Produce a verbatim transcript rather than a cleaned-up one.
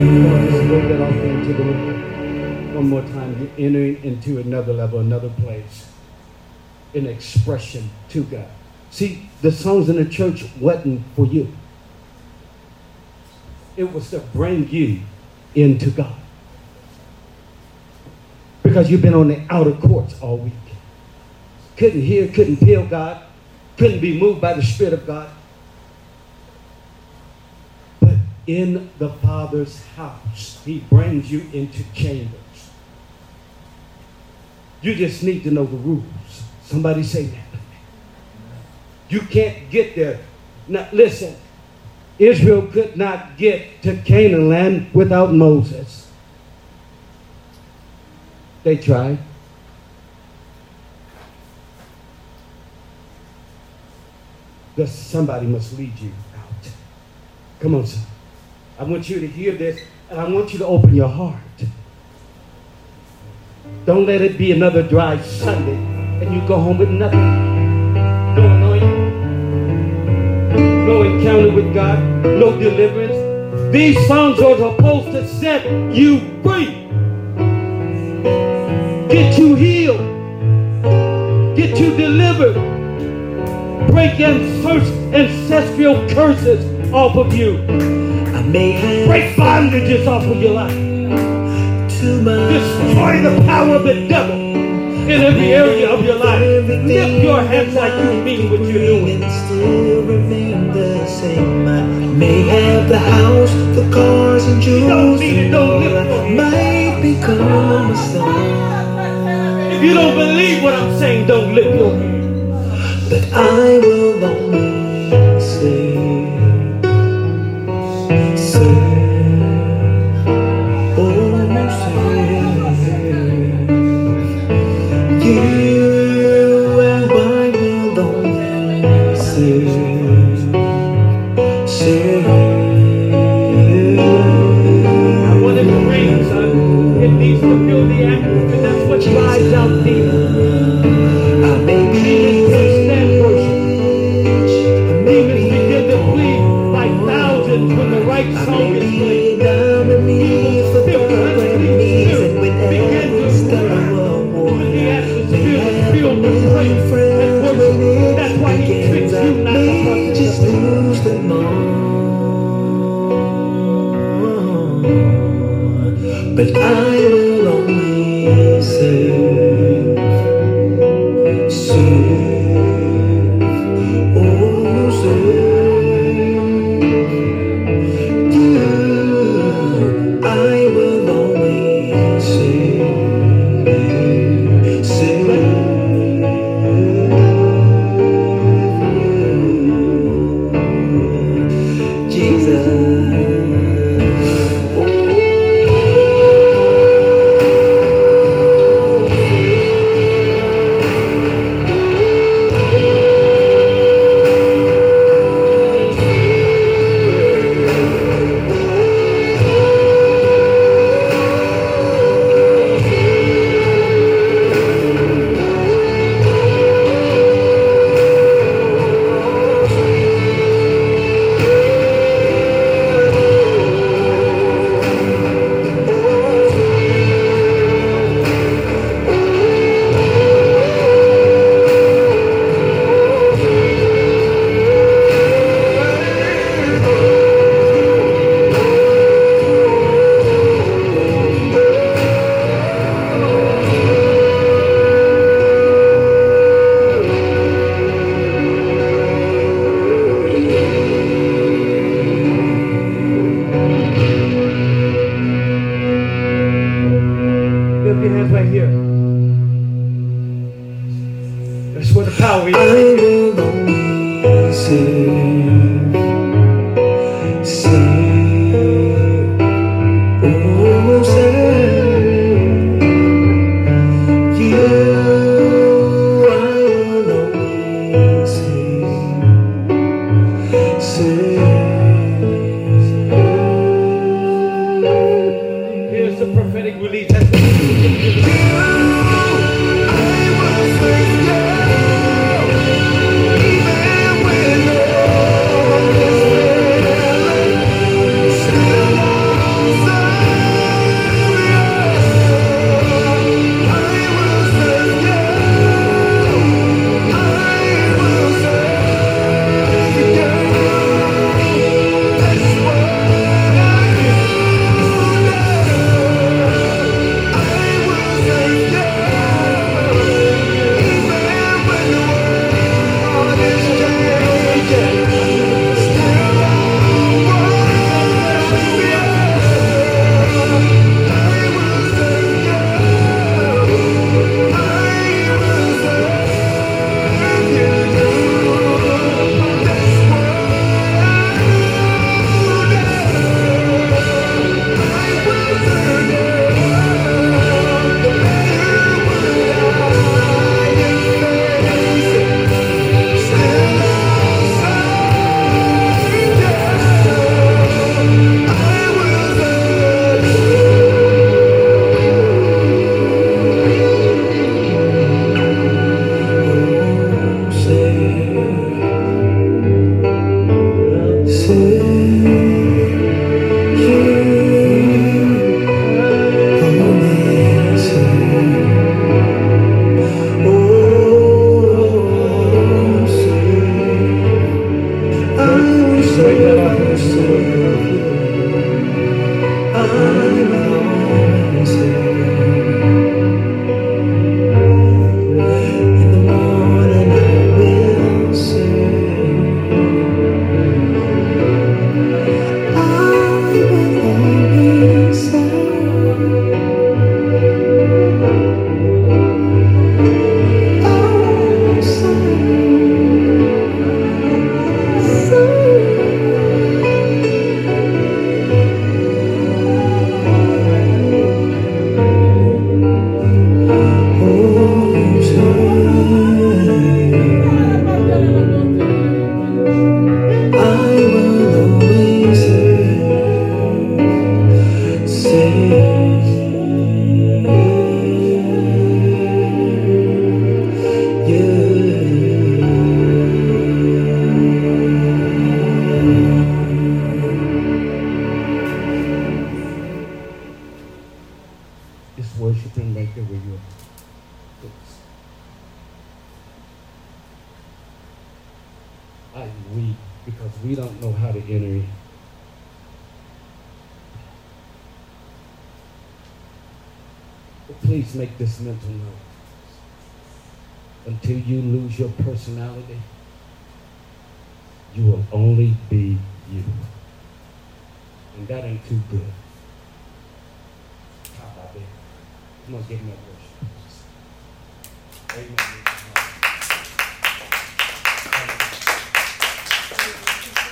Come on, just roll that off into the Lord. One more time. You're entering into another level, another place. An expression to God. See, the songs in the church wasn't for you. It was to bring you into God. Because you've been on the outer courts all week. Couldn't hear, couldn't feel God. Couldn't be moved by the Spirit of God. But in the Father's house, He brings you into chambers. You just need to know the rules. Somebody say that. You can't get there. Now, listen. Israel could not get to Canaan land without Moses. They tried. The, somebody must lead you out. Come on, son. I want you to hear this, and I want you to open your heart. Don't let it be another dry Sunday, and you go home with nothing. No anointing, no encounter with God, no deliverance. These songs are supposed to set you free. Get you healed. Get you delivered. Break ancestral curses off of you. I may have break bondages off of your life. Too much. Destroy the power of the devil in every area of your life. Lift your hands like you mean what you're doing. And still remain the same. I may have the house, the cars, and jewels. You don't need it, don't live for it. Might become a star. If you don't believe what I'm saying, don't lift your hands. But I will only say, say. But I will only save, save, oh save you. I will only save, save you, Jesus. So worship him right there where you are. I weep because we don't know how to enter in. But please make this mental note. Until you lose your personality, you will only be you. And that ain't too good. How about that? Come on, give me a worship. Amen.